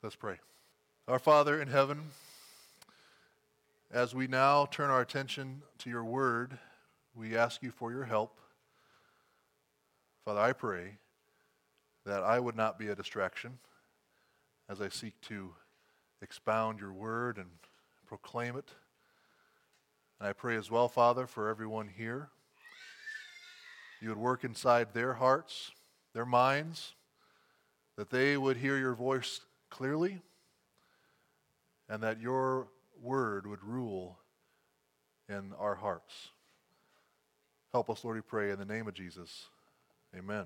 Let's pray. Our Father in heaven, as we now turn our attention to your word, we ask you for your help. Father, I pray that I would not be a distraction as I seek to expound your word and proclaim it. And I pray as well, Father, for everyone here. You would work inside their hearts, their minds, that they would hear your voice clearly, and that your word would rule in our hearts. Help us, Lord, we pray, in the name of Jesus. Amen.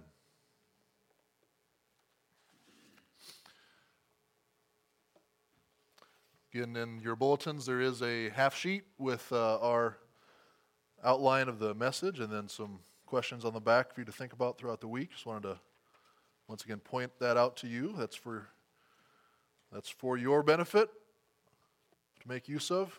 Again, in your bulletins, there is a half sheet with our outline of the message and then some questions on the back for you to think about throughout the week. Just wanted to once again point that out to you. That's for your benefit to make use of.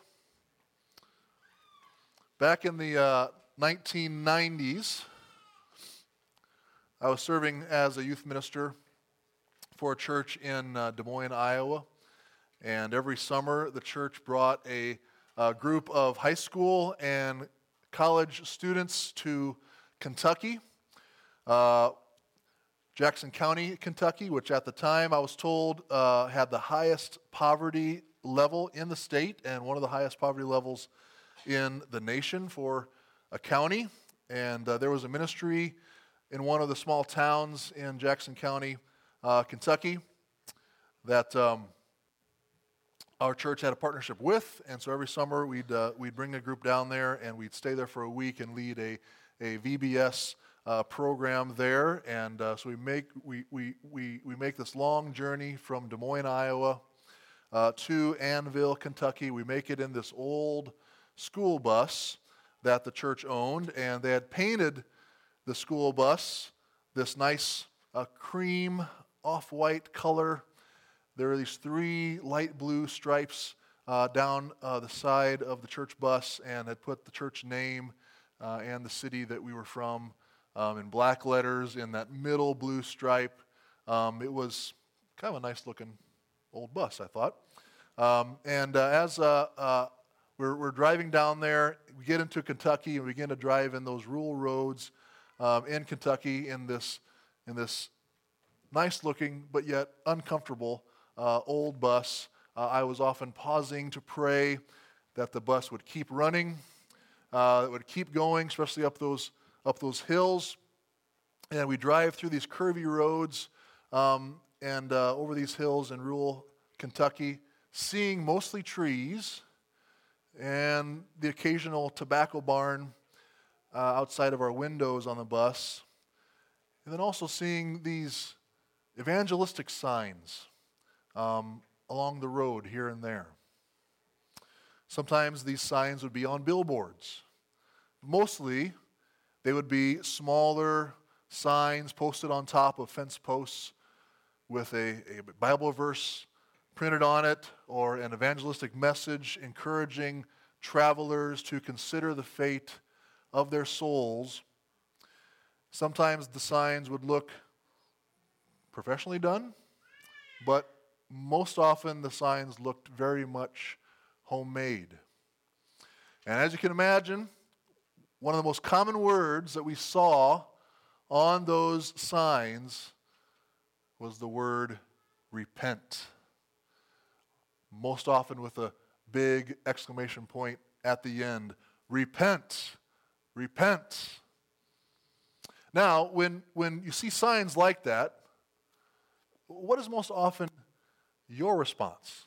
Back in the 1990s, I was serving as a youth minister for a church in Des Moines, Iowa. And every summer, the church brought a group of high school and college students to Kentucky, Jackson County, Kentucky, which at the time I was told had the highest poverty level in the state and one of the highest poverty levels in the nation for a county. And there was a ministry in one of the small towns in Jackson County, Kentucky, that our church had a partnership with. And so every summer we'd bring a group down there and we'd stay there for a week and lead a VBS program there. And so we make this long journey from Des Moines, Iowa, to Annville, Kentucky. We make it in this old school bus that the church owned, and they had painted the school bus this nice cream off-white color. There are these 3 light blue stripes down the side of the church bus, and had put the church name and the city that we were from in black letters in that middle blue stripe. It was kind of a nice looking old bus, I thought. As we're driving down there, we get into Kentucky and we begin to drive in those rural roads in Kentucky in this nice looking but yet uncomfortable old bus. I was often pausing to pray that the bus would keep running, it would keep going, especially up those hills. And we drive through these curvy roads and over these hills in rural Kentucky, seeing mostly trees and the occasional tobacco barn outside of our windows on the bus. And then also seeing these evangelistic signs along the road here and there. Sometimes these signs would be on billboards. Mostly, they would be smaller signs posted on top of fence posts with a Bible verse printed on it or an evangelistic message encouraging travelers to consider the fate of their souls. Sometimes the signs would look professionally done, but most often the signs looked very much homemade. And as you can imagine, one of the most common words that we saw on those signs was the word repent. Most often with a big exclamation point at the end. Repent. Repent. Now, when you see signs like that, what is most often your response?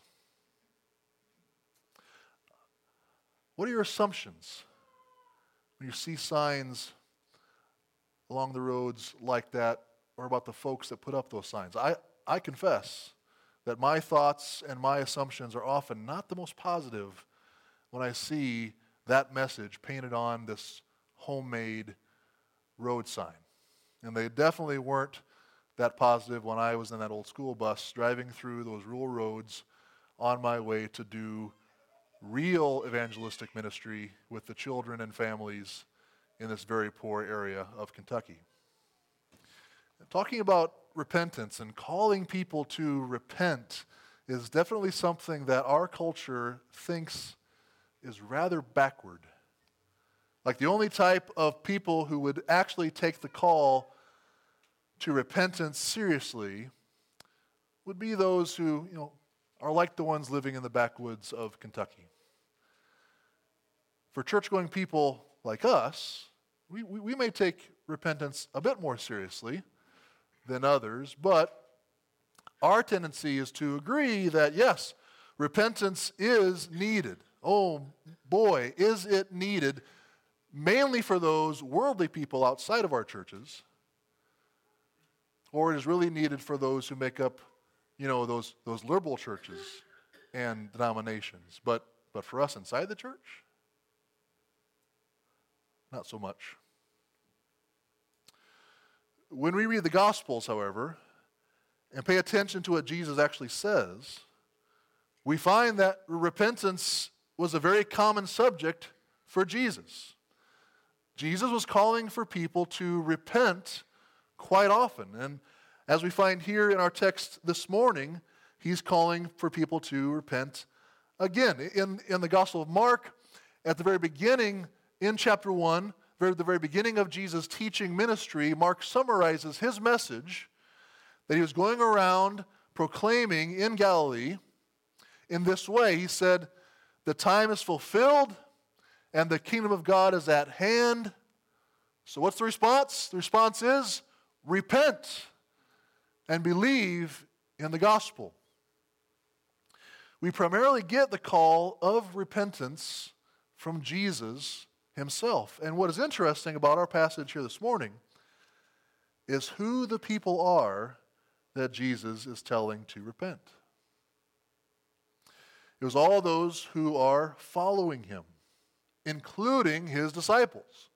What are your assumptions when you see signs along the roads like that, or about the folks that put up those signs? I confess that my thoughts and my assumptions are often not the most positive when I see that message painted on this homemade road sign. And they definitely weren't that positive when I was in that old school bus driving through those rural roads on my way to do real evangelistic ministry with the children and families in this very poor area of Kentucky. Talking about repentance and calling people to repent is definitely something that our culture thinks is rather backward. Like the only type of people who would actually take the call to repentance seriously would be those who, are like the ones living in the backwoods of Kentucky. For church-going people like us, we may take repentance a bit more seriously than others, but our tendency is to agree that, yes, repentance is needed. Oh boy, is it needed, mainly for those worldly people outside of our churches, or it is really needed for those who make up, those liberal churches and denominations. But for us inside the church, not so much. When we read the Gospels, however, and pay attention to what Jesus actually says, we find that repentance was a very common subject for Jesus. Jesus was calling for people to repent quite often. And as we find here in our text this morning, he's calling for people to repent again. In the Gospel of Mark, at the very beginning, in chapter 1, the very beginning of Jesus' teaching ministry, Mark summarizes his message that he was going around proclaiming in Galilee in this way. He said, "The time is fulfilled and the kingdom of God is at hand." So what's the response? The response is, repent and believe in the gospel. We primarily get the call of repentance from Jesus himself. And what is interesting about our passage here this morning is who the people are that Jesus is telling to repent. It was all those who are following him, including his disciples,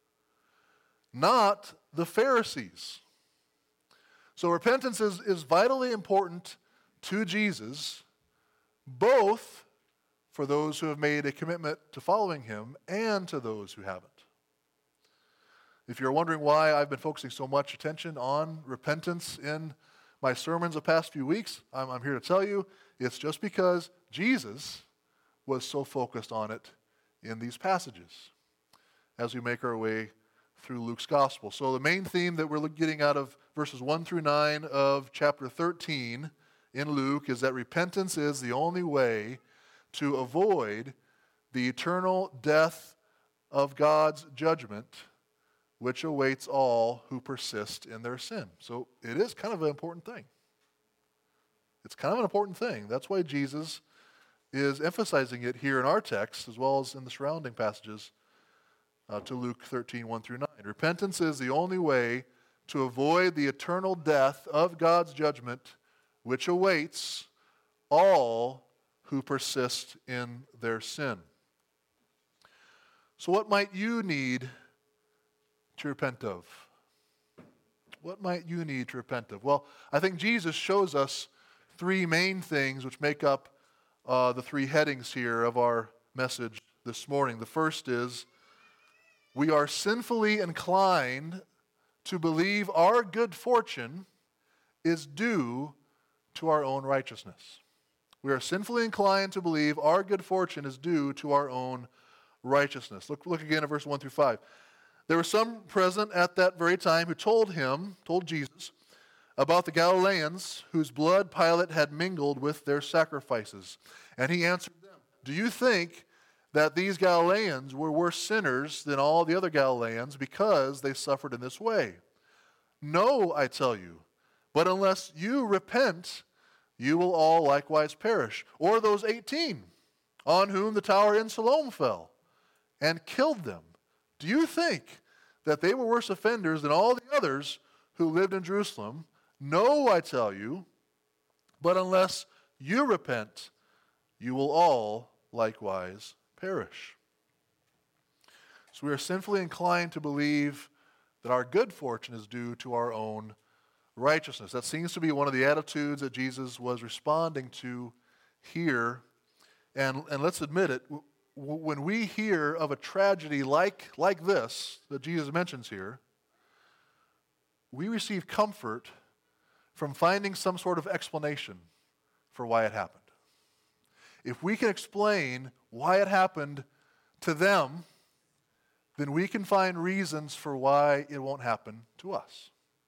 not the Pharisees. So repentance is vitally important to Jesus, both for those who have made a commitment to following him and to those who haven't. If you're wondering why I've been focusing so much attention on repentance in my sermons the past few weeks, I'm here to tell you it's just because Jesus was so focused on it in these passages as we make our way through Luke's gospel. So the main theme that we're getting out of verses 1 through 9 of chapter 13 in Luke is that repentance is the only way to avoid the eternal death of God's judgment, which awaits all who persist in their sin. So it is kind of an important thing. It's kind of an important thing. That's why Jesus is emphasizing it here in our text, as well as in the surrounding passages to Luke 13, 1 through 9. Repentance is the only way to avoid the eternal death of God's judgment, which awaits all who persist in their sin. So what might you need to repent of? What might you need to repent of? Well, I think Jesus shows us three main things which make up the three headings here of our message this morning. The first is, we are sinfully inclined to believe our good fortune is due to our own righteousness. We are sinfully inclined to believe our good fortune is due to our own righteousness. Look again at verse 1 through 5. There were some present at that very time who told Jesus, about the Galileans whose blood Pilate had mingled with their sacrifices. And he answered them, "Do you think that these Galileans were worse sinners than all the other Galileans because they suffered in this way? No, I tell you, but unless you repent, you will all likewise perish. Or those 18 on whom the tower in Siloam fell and killed them. Do you think that they were worse offenders than all the others who lived in Jerusalem? No, I tell you, but unless you repent, you will all likewise perish." So we are sinfully inclined to believe that our good fortune is due to our own righteousness. That seems to be one of the attitudes that Jesus was responding to here. And let's admit it, when we hear of a tragedy like this that Jesus mentions here, we receive comfort from finding some sort of explanation for why it happened. If we can explain why it happened to them, then we can find reasons for why it won't happen to us.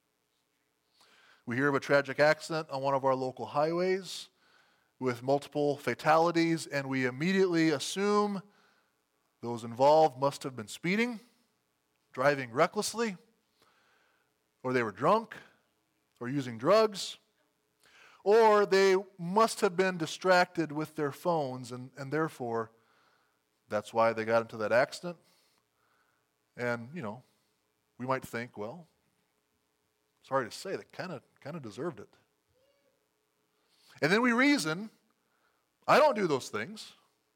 We hear of a tragic accident on one of our local highways with multiple fatalities, and we immediately assume those involved must have been speeding, driving recklessly, or they were drunk, or using drugs, or they must have been distracted with their phones, and therefore, that's why they got into that accident. And, we might think, well, sorry to say, they kind of deserved it. And then we reason, I don't do those things.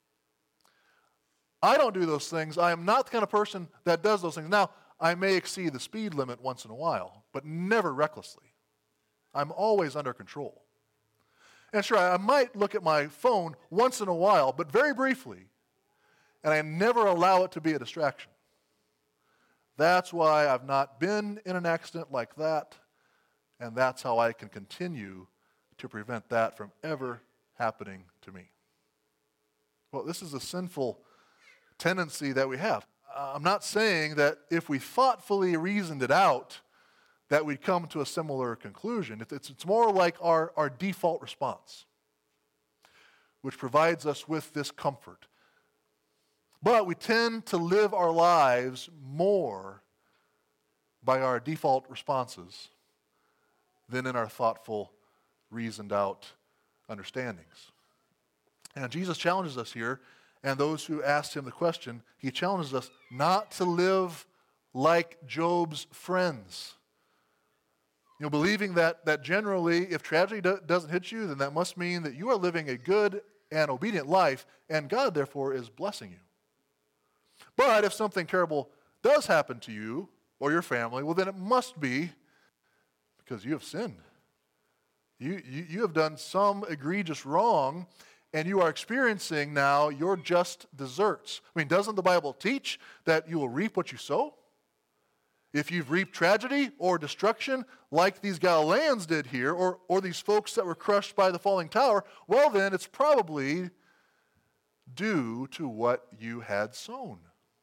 I don't do those things. I am not the kind of person that does those things. Now, I may exceed the speed limit once in a while, but never recklessly. I'm always under control. And sure, I might look at my phone once in a while, but very briefly, and I never allow it to be a distraction. That's why I've not been in an accident like that, and that's how I can continue to prevent that from ever happening to me. Well, this is a sinful tendency that we have. I'm not saying that if we thoughtfully reasoned it out, that we'd come to a similar conclusion. It's more like our default response, which provides us with this comfort. But we tend to live our lives more by our default responses than in our thoughtful, reasoned out understandings. And Jesus challenges us here, and those who asked him the question, he challenges us not to live like Job's friends. Believing that generally, if tragedy doesn't hit you, then that must mean that you are living a good and obedient life, and God, therefore, is blessing you. But if something terrible does happen to you or your family, well, then it must be because you have sinned. You have done some egregious wrong, and you are experiencing now your just deserts. Doesn't the Bible teach that you will reap what you sow? If you've reaped tragedy or destruction like these Galileans did here, or these folks that were crushed by the falling tower, well then it's probably due to what you had sown.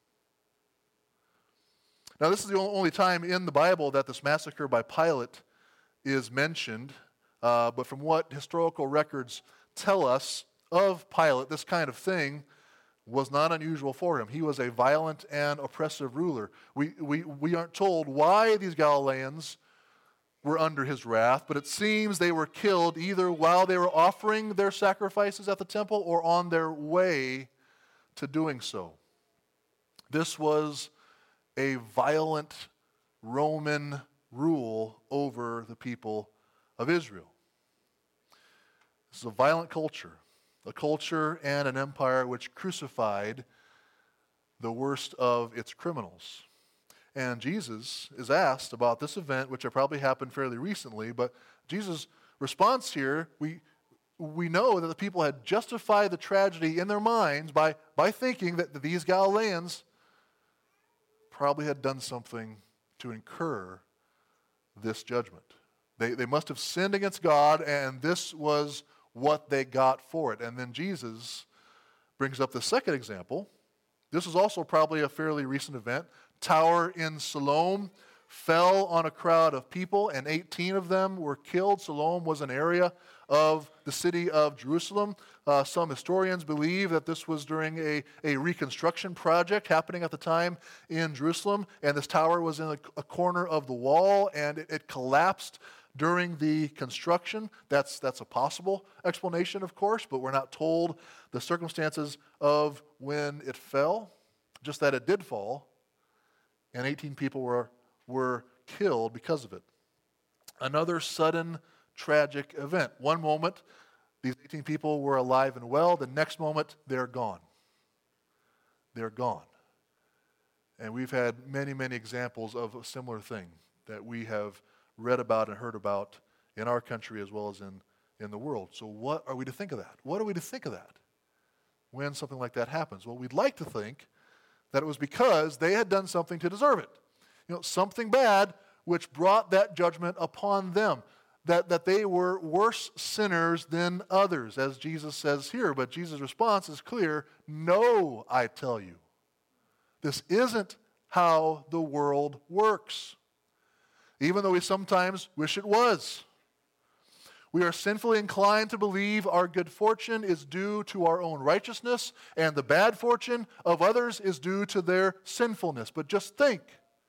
Now this is the only time in the Bible that this massacre by Pilate is mentioned, but from what historical records tell us of Pilate, this kind of thing was not unusual for him. He was a violent and oppressive ruler. We aren't told why these Galileans were under his wrath, but it seems they were killed either while they were offering their sacrifices at the temple or on their way to doing so. This was a violent Roman rule over the people of Israel. This is a violent culture. A culture and an empire which crucified the worst of its criminals. And Jesus is asked about this event, which had probably happened fairly recently, but Jesus' response here, we know that the people had justified the tragedy in their minds by thinking that these Galileans probably had done something to incur this judgment. They must have sinned against God, and this was what they got for it. And then Jesus brings up the second example. This was also probably a fairly recent event. Tower in Siloam fell on a crowd of people, and 18 of them were killed. Siloam was an area of the city of Jerusalem. Some historians believe that this was during a reconstruction project happening at the time in Jerusalem, and this tower was in a corner of the wall, and it collapsed during the construction. That's a possible explanation, of course, but we're not told the circumstances of when it fell, just that it did fall, and 18 people were killed because of it. Another sudden tragic event. One moment, these 18 people were alive and well. The next moment, they're gone. They're gone. And we've had many, many examples of a similar thing that we have read about and heard about in our country as well as in the world. So what are we to think of that? What are we to think of that when something like that happens? Well, we'd like to think that it was because they had done something to deserve it. Something bad which brought that judgment upon them. that they were worse sinners than others, as Jesus says here. But Jesus' response is clear. No, I tell you. This isn't how the world works, even though we sometimes wish it was. We are sinfully inclined to believe our good fortune is due to our own righteousness, and the bad fortune of others is due to their sinfulness. But just think,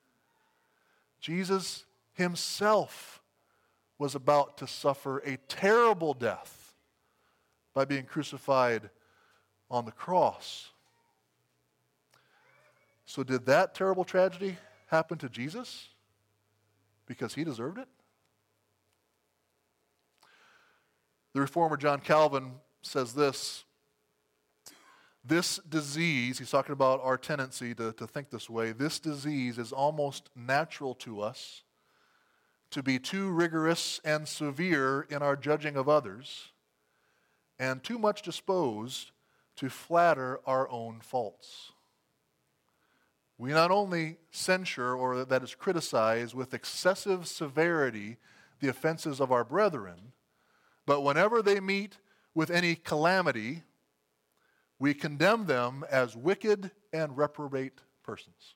Jesus himself was about to suffer a terrible death by being crucified on the cross. So did that terrible tragedy happen to Jesus because he deserved it? The reformer John Calvin says this disease, he's talking about our tendency to think this way, this disease is almost natural to us to be too rigorous and severe in our judging of others and too much disposed to flatter our own faults. We not only censure, or that is criticize with excessive severity, the offenses of our brethren, but whenever they meet with any calamity, we condemn them as wicked and reprobate persons.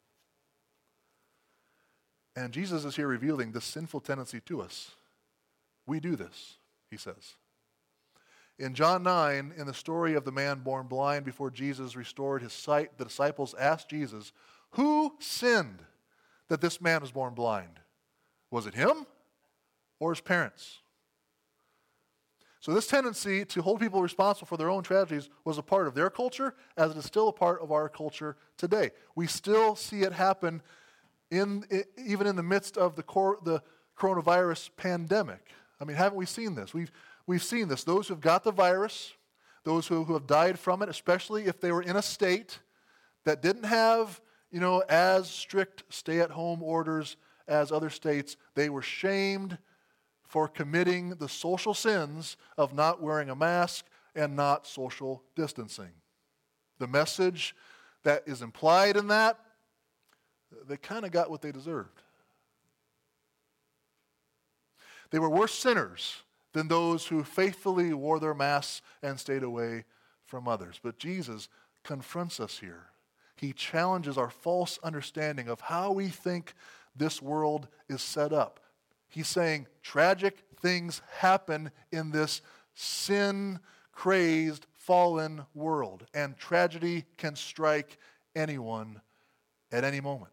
And Jesus is here revealing this sinful tendency to us. We do this, he says. In John 9, in the story of the man born blind before Jesus restored his sight, the disciples asked Jesus, who sinned that this man was born blind? Was it him or his parents? So this tendency to hold people responsible for their own tragedies was a part of their culture, as it is still a part of our culture today. We still see it happen even in the midst of the coronavirus pandemic. I mean, haven't we seen this? We've seen this. Those who've got the virus, those who have died from it, especially if they were in a state that didn't have, as strict stay-at-home orders as other states, they were shamed for committing the social sins of not wearing a mask and not social distancing. The message that is implied in that, they kind of got what they deserved. They were worse sinners than those who faithfully wore their masks and stayed away from others. But Jesus confronts us here. He challenges our false understanding of how we think this world is set up. He's saying tragic things happen in this sin-crazed, fallen world, and tragedy can strike anyone at any moment.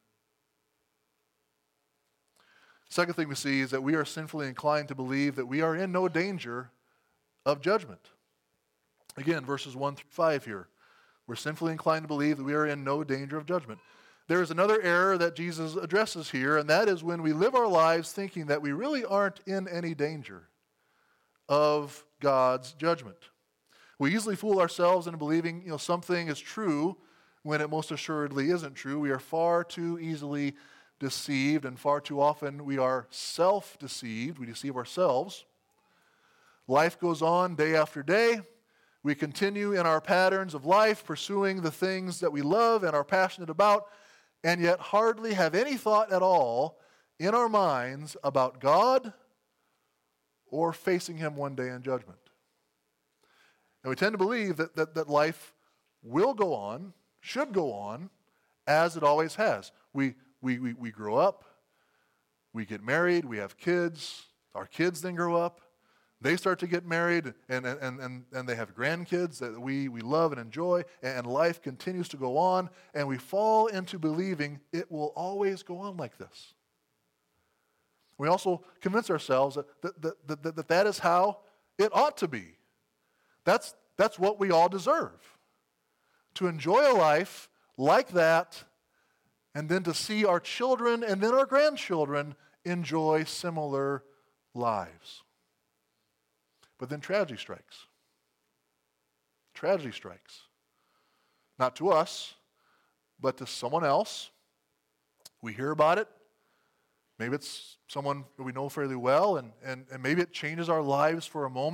Second thing we see is that we are sinfully inclined to believe that we are in no danger of judgment. Again, verses 1 through 5 here. We're sinfully inclined to believe that we are in no danger of judgment. There is another error that Jesus addresses here, and that is when we live our lives thinking that we really aren't in any danger of God's judgment. We easily fool ourselves into believing, something is true when it most assuredly isn't true. We are far too easily deceived, and far too often we are self-deceived. We deceive ourselves. Life goes on day after day. We continue in our patterns of life, pursuing the things that we love and are passionate about, and yet hardly have any thought at all in our minds about God or facing him one day in judgment. And we tend to believe that life will go on, should go on, as it always has. We grow up, we get married, we have kids, our kids then grow up, they start to get married, and they have grandkids that we love and enjoy, and life continues to go on, and we fall into believing it will always go on like this. We also convince ourselves that is how it ought to be. That's what we all deserve. To enjoy a life like that, and then to see our children and then our grandchildren enjoy similar lives. But then tragedy strikes. Tragedy strikes. Not to us, but to someone else. We hear about it. Maybe it's someone that we know fairly well, and maybe it changes our lives for a moment.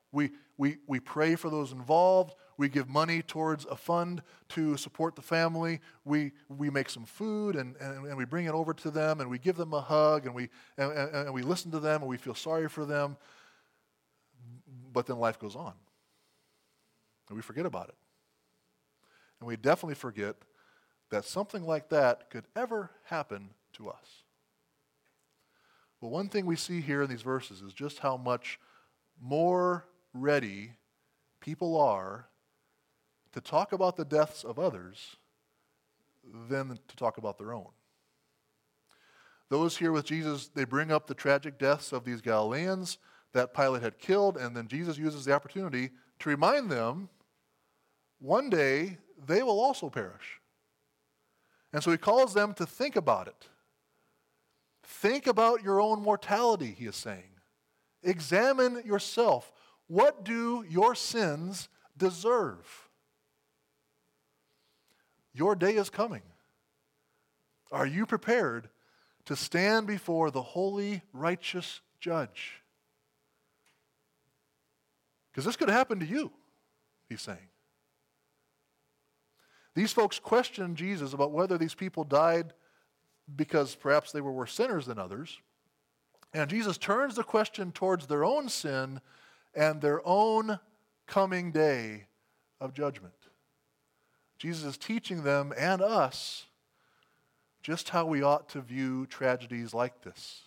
We pray for those involved. We give money towards a fund to support the family. We make some food and we bring it over to them and we give them a hug and we listen to them and we feel sorry for them. But then life goes on. And we forget about it. And we definitely forget that something like that could ever happen to us. Well, one thing we see here in these verses is just how much more ready people are to talk about the deaths of others than to talk about their own. Those here with Jesus, they bring up the tragic deaths of these Galileans that Pilate had killed, and then Jesus uses the opportunity to remind them, one day they will also perish. And so he calls them to think about it. Think about your own mortality, he is saying. Examine yourself. What do your sins deserve? Your day is coming. Are you prepared to stand before the holy, righteous judge? Because this could happen to you, he's saying. These folks questioned Jesus about whether these people died because perhaps they were worse sinners than others. And Jesus turns the question towards their own sin and their own coming day of judgment. Jesus is teaching them and us just how we ought to view tragedies like this.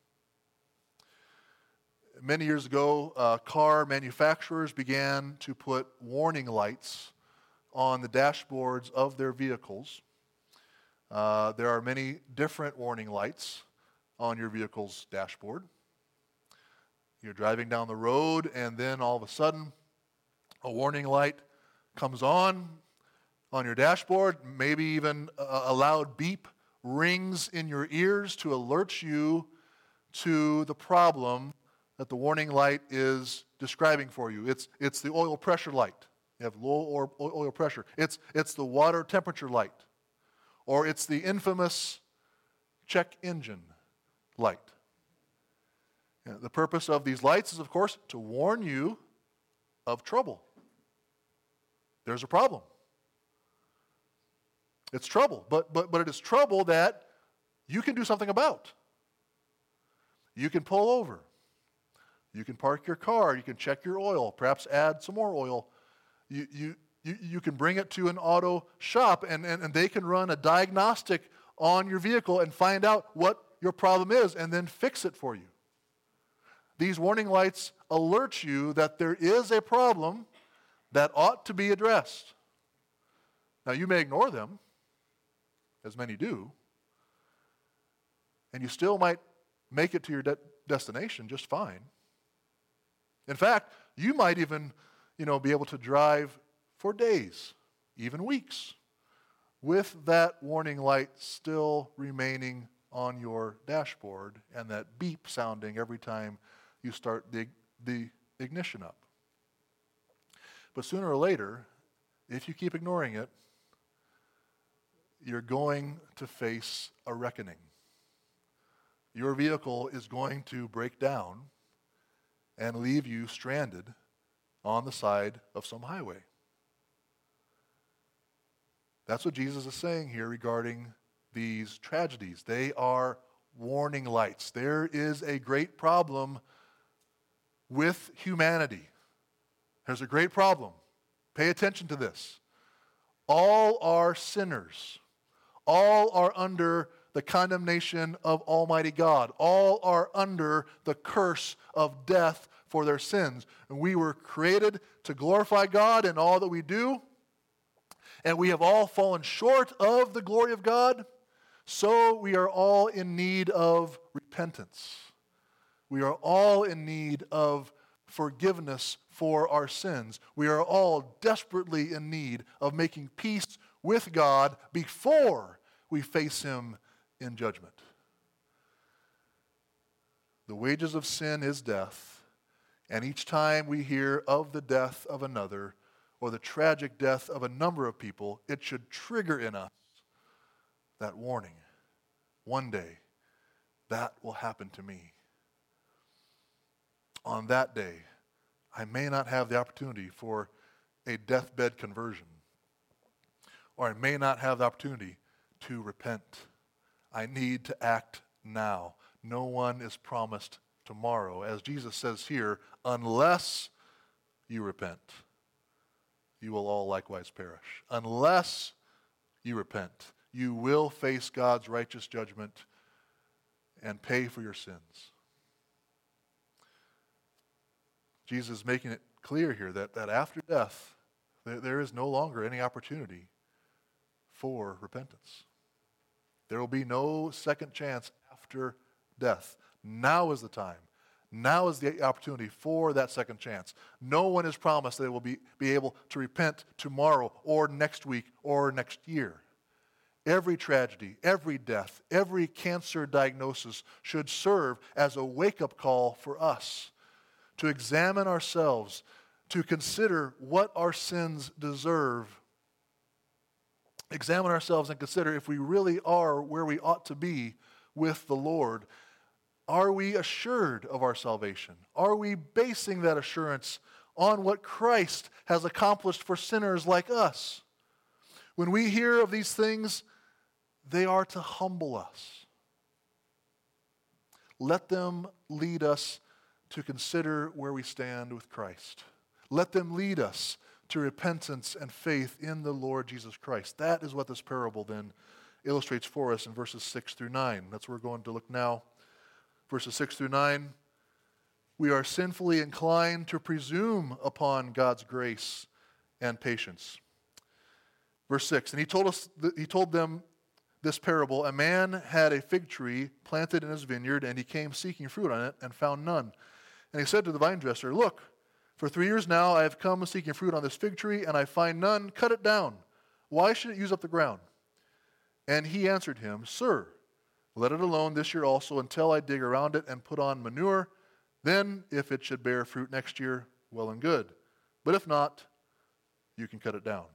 Many years ago, car manufacturers began to put warning lights on the dashboards of their vehicles. There are many different warning lights on your vehicle's dashboard. You're driving down the road, and then all of a sudden, a warning light comes on your dashboard. Maybe even a loud beep rings in your ears to alert you to the problem that the warning light is describing for you. It's the oil pressure light. You have low oil pressure. It's the water temperature light. Or it's the infamous check engine light. The purpose of these lights is, of course, to warn you of trouble. There's a problem. It's trouble, but it is trouble that you can do something about. You can pull over. You can park your car. You can check your oil, perhaps add some more oil. You can bring it to an auto shop, and they can run a diagnostic on your vehicle and find out what your problem is and then fix it for you. These warning lights alert you that there is a problem that ought to be addressed. Now, you may ignore them, as many do, and you still might make it to your destination just fine. In fact, you might even, be able to drive for days, even weeks, with that warning light still remaining on your dashboard and that beep sounding every time you start the ignition up. But sooner or later, if you keep ignoring it, you're going to face a reckoning. Your vehicle is going to break down and leave you stranded on the side of some highway. That's what Jesus is saying here regarding these tragedies. They are warning lights. There is a great problem with humanity. There's a great problem. Pay attention to this. All are sinners. All are under the condemnation of Almighty God. All are under the curse of death for their sins. And we were created to glorify God in all that we do. And we have all fallen short of the glory of God. So we are all in need of repentance. We are all in need of forgiveness for our sins. We are all desperately in need of making peace with God before we face Him in judgment. The wages of sin is death, and each time we hear of the death of another or the tragic death of a number of people, it should trigger in us that warning. One day, that will happen to me. On that day, I may not have the opportunity for a deathbed conversion, or I may not have the opportunity to repent. I need to act now. No one is promised tomorrow. As Jesus says here, unless you repent, you will all likewise perish. Unless you repent, you will face God's righteous judgment and pay for your sins. Jesus is making it clear here that after death, there is no longer any opportunity for repentance. There will be no second chance after death. Now is the time. Now is the opportunity for that second chance. No one is promised that they will be able to repent tomorrow or next week or next year. Every tragedy, every death, every cancer diagnosis should serve as a wake-up call for us to examine ourselves, to consider what our sins deserve. Examine ourselves and consider if we really are where we ought to be with the Lord. Are we assured of our salvation? Are we basing that assurance on what Christ has accomplished for sinners like us? When we hear of these things, they are to humble us. Let them lead us to consider where we stand with Christ. Let them lead us to repentance and faith in the Lord Jesus Christ. That is what this parable then illustrates for us in verses 6 through 9. That's where we're going to look now. Verses 6 through 9. We are sinfully inclined to presume upon God's grace and patience. Verse 6, and he told them this parable. A man had a fig tree planted in his vineyard, and he came seeking fruit on it and found none. And he said to the vine dresser, look, for 3 years now I have come seeking fruit on this fig tree, and I find none. Cut it down. Why should it use up the ground? And he answered him, Sir, let it alone this year also until I dig around it and put on manure. Then, if it should bear fruit next year, well and good. But if not, you can cut it down.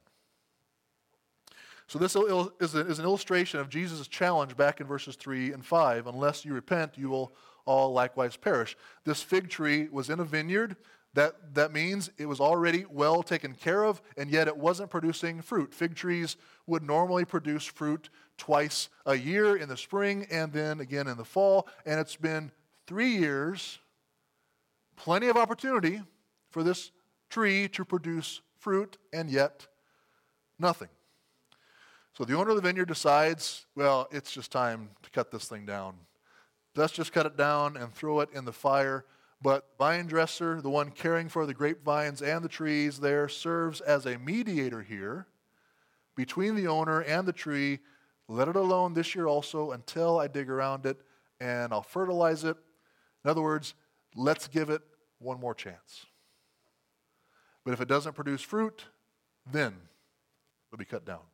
So this is an illustration of Jesus' challenge back in verses 3 and 5. Unless you repent, you will all likewise perish. This fig tree was in a vineyard. That means it was already well taken care of, and yet it wasn't producing fruit. Fig trees would normally produce fruit twice a year, in the spring and then again in the fall. And it's been 3 years, plenty of opportunity for this tree to produce fruit, and yet nothing. So the owner of the vineyard decides, well, it's just time to cut this thing down. Let's just cut it down and throw it in the fire. But vine dresser, the one caring for the grapevines and the trees there, serves as a mediator here between the owner and the tree. Let it alone this year also until I dig around it and I'll fertilize it. In other words, let's give it one more chance. But if it doesn't produce fruit, then it'll be cut down.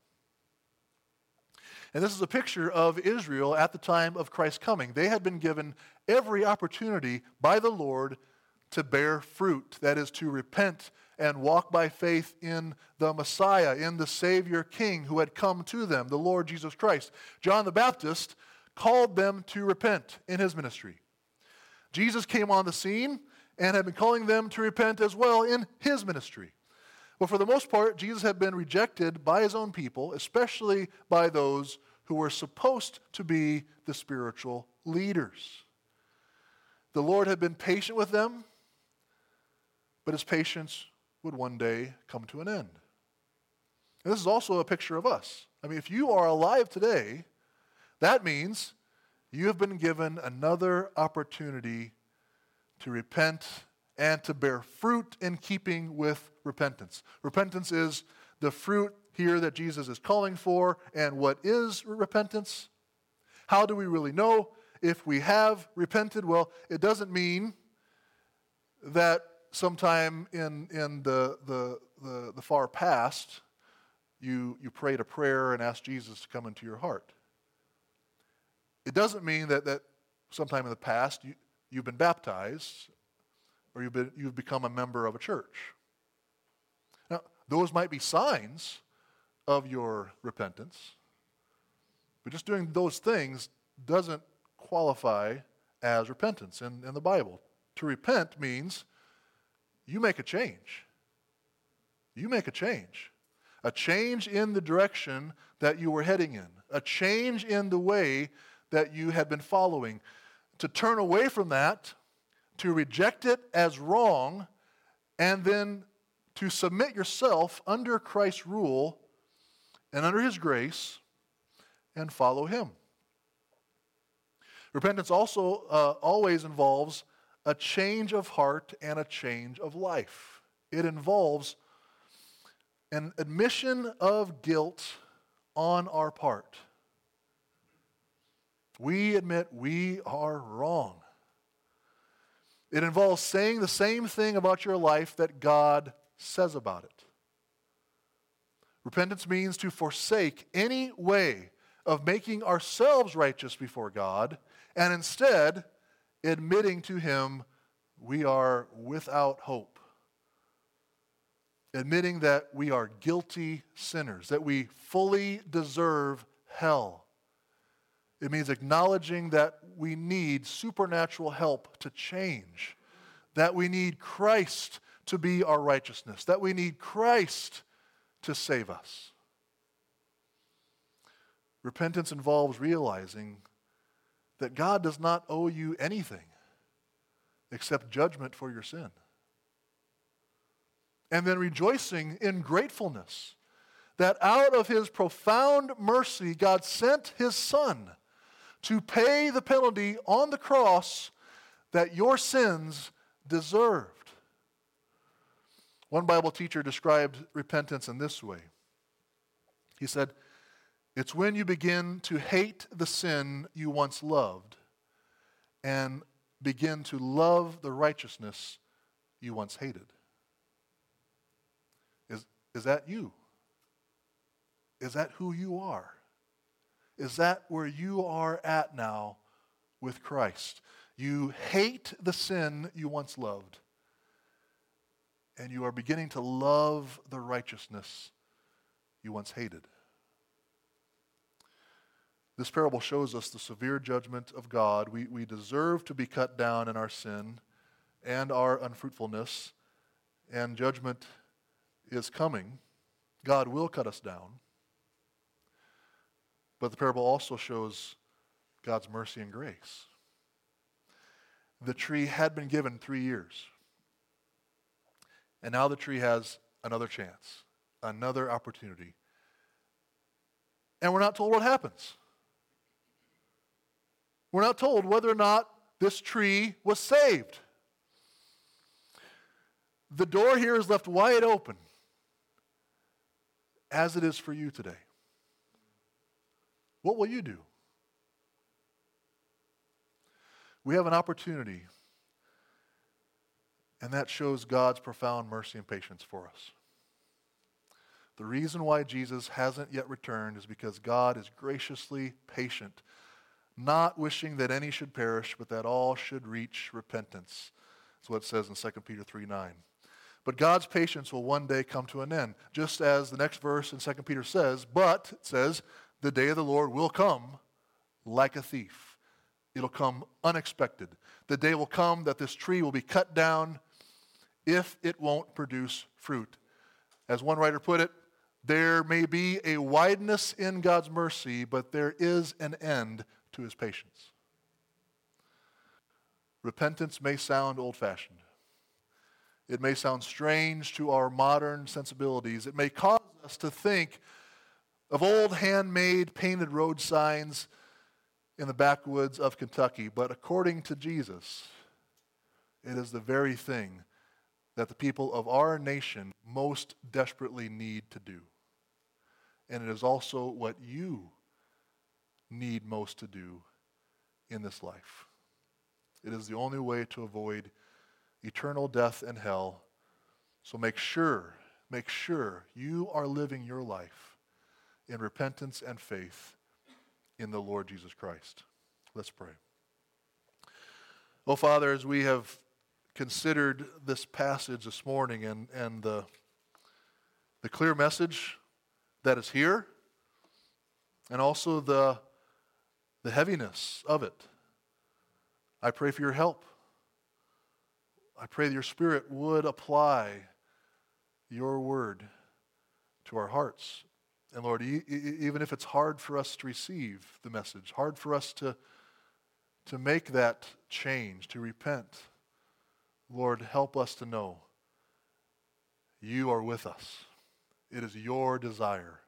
And this is a picture of Israel at the time of Christ's coming. They had been given every opportunity by the Lord to bear fruit, that is, to repent and walk by faith in the Messiah, in the Savior King who had come to them, the Lord Jesus Christ. John the Baptist called them to repent in his ministry. Jesus came on the scene and had been calling them to repent as well in his ministry. But for the most part, Jesus had been rejected by his own people, especially by those who were supposed to be the spiritual leaders. The Lord had been patient with them, but his patience would one day come to an end. And this is also a picture of us. I mean, if you are alive today, that means you have been given another opportunity to repent and to bear fruit in keeping with repentance. Repentance is the fruit here that Jesus is calling for. And what is repentance? How do we really know if we have repented? Well, it doesn't mean that sometime in the far past you prayed a prayer and asked Jesus to come into your heart. It doesn't mean that sometime in the past you've been baptized or you've become a member of a church. Now, those might be signs of your repentance, but just doing those things doesn't qualify as repentance in the Bible. To repent means you make a change. You make a change. A change in the direction that you were heading in. A change in the way that you had been following. To turn away from that, to reject it as wrong, and then to submit yourself under Christ's rule and under His grace and follow Him. Repentance also always involves a change of heart and a change of life. It involves an admission of guilt on our part. We admit we are wrong. It involves saying the same thing about your life that God says about it. Repentance means to forsake any way of making ourselves righteous before God and instead admitting to Him we are without hope. Admitting that we are guilty sinners, that we fully deserve hell. It means acknowledging that we need supernatural help to change, that we need Christ to be our righteousness, that we need Christ to save us. Repentance involves realizing that God does not owe you anything except judgment for your sin. And then rejoicing in gratefulness that out of His profound mercy, God sent His Son to pay the penalty on the cross that your sins deserved. One Bible teacher described repentance in this way. He said, "It's when you begin to hate the sin you once loved and begin to love the righteousness you once hated." Is that you? Is that who you are? Is that where you are at now with Christ? You hate the sin you once loved, and you are beginning to love the righteousness you once hated. This parable shows us the severe judgment of God. We deserve to be cut down in our sin and our unfruitfulness, and judgment is coming. God will cut us down. But the parable also shows God's mercy and grace. The tree had been given 3 years. And now the tree has another chance, another opportunity. And we're not told what happens. We're not told whether or not this tree was saved. The door here is left wide open, as it is for you today. What will you do? We have an opportunity, and that shows God's profound mercy and patience for us. The reason why Jesus hasn't yet returned is because God is graciously patient, not wishing that any should perish, but that all should reach repentance. That's what it says in 2 Peter 3:9. But God's patience will one day come to an end, just as the next verse in 2 Peter says, but it says, the day of the Lord will come like a thief. It'll come unexpected. The day will come that this tree will be cut down if it won't produce fruit. As one writer put it, there may be a wideness in God's mercy, but there is an end to His patience. Repentance may sound old-fashioned. It may sound strange to our modern sensibilities. It may cause us to think of old handmade painted road signs in the backwoods of Kentucky. But according to Jesus, it is the very thing that the people of our nation most desperately need to do. And it is also what you need most to do in this life. It is the only way to avoid eternal death and hell. So make sure you are living your life in repentance and faith in the Lord Jesus Christ. Let's pray. Oh, Father, as we have considered this passage this morning and the clear message that is here, and also the heaviness of it, I pray for your help. I pray that your Spirit would apply your word to our hearts. And Lord, even if it's hard for us to receive the message, hard for us to make that change, to repent, Lord, help us to know you are with us. It is your desire.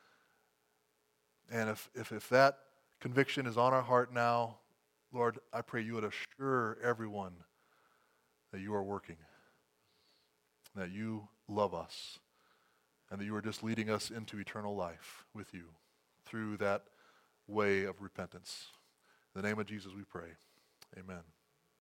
And if that conviction is on our heart now, Lord, I pray you would assure everyone that you are working, that you love us, and that you are just leading us into eternal life with you through that way of repentance. In the name of Jesus we pray. Amen.